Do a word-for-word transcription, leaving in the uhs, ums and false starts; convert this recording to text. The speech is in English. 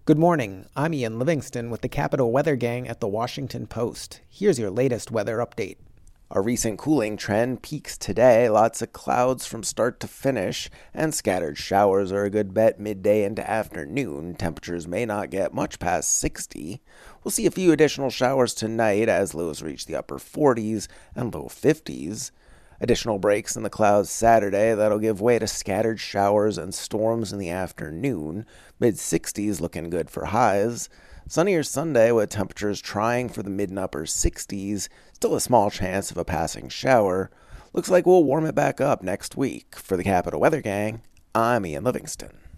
Good morning. I'm Ian Livingston with the Capital Weather Gang at the Washington Post. Here's your latest weather update. A recent cooling trend peaks today. Lots of clouds from start to finish, and scattered showers are a good bet midday into afternoon. Temperatures may not get much past sixty. We'll see a few additional showers tonight as lows reach the upper forties and low fifties. Additional breaks in the clouds Saturday that'll give way to scattered showers and storms in the afternoon. mid-sixties looking good for highs. Sunnier Sunday with temperatures trying for the mid and upper sixties. Still a small chance of a passing shower. Looks like we'll warm it back up next week. For the Capital Weather Gang, I'm Ian Livingston.